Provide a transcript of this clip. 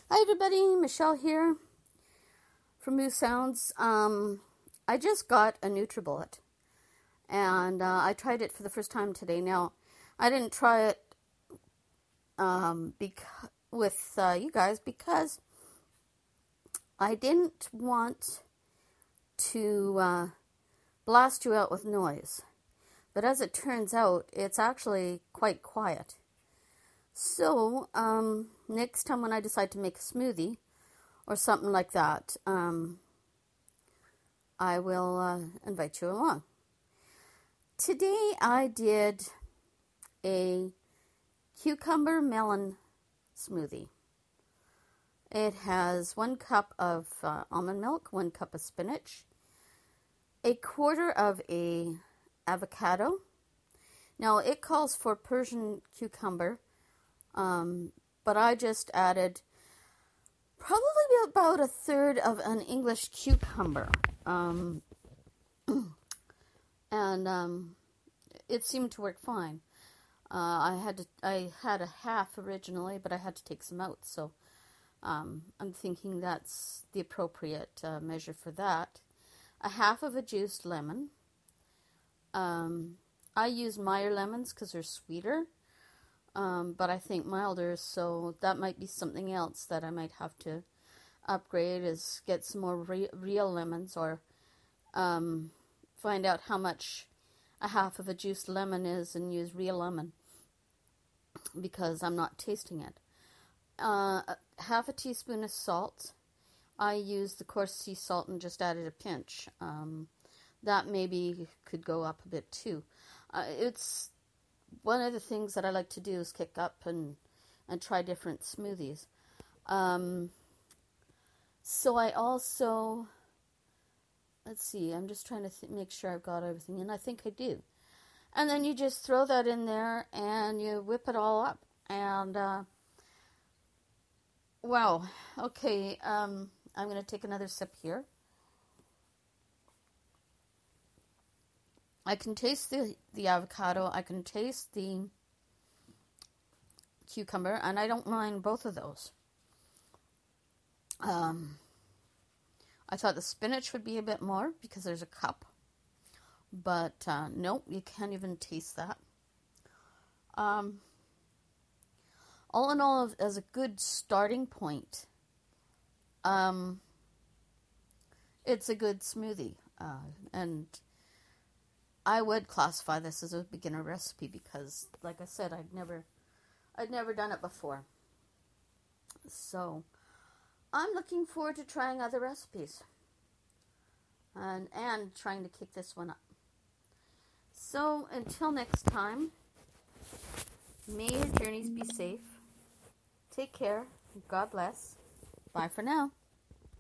Hi everybody, Michelle here from Moo Sounds. I just got a NutriBullet and I tried it for the first time today. Now, I didn't try it with you guys because I didn't want to blast you out with noise. But as it turns out, it's actually quite quiet. So, next time when I decide to make a smoothie or something like that, I will invite you along. Today I did a cucumber melon smoothie. It has 1 cup of almond milk, 1 cup of spinach, 1/4 of a avocado. Now it calls for Persian cucumber. But I just added probably about 1/3 of an English cucumber. It seemed to work fine. I had a half originally, but I had to take some out. So I'm thinking that's the appropriate measure for that. 1/2 of a juiced lemon. I use Meyer lemons because they're sweeter. But I think milder, so that might be something else that I might have to upgrade, is get some more real lemons, or find out how much 1/2 of a juiced lemon is and use real lemon, because I'm not tasting it. 1/2 teaspoon of salt. I used the coarse sea salt and just added a pinch. That maybe could go up a bit too. It's one of the things that I like to do is kick up and try different smoothies. So I also, let's see, I'm just trying to make sure I've got everything, and I think I do. And then you just throw that in there and you whip it all up. And, wow, okay, I'm going to take another sip here. I can taste the avocado, I can taste the cucumber, and I don't mind both of those. I thought the spinach would be a bit more because there's a cup, but nope, you can't even taste that. All in all, as a good starting point, it's a good smoothie, and I would classify this as a beginner recipe because, like I said, I'd never done it before. So I'm looking forward to trying other recipes and trying to kick this one up. So until next time, may your journeys be safe. Take care. God bless. Bye for now.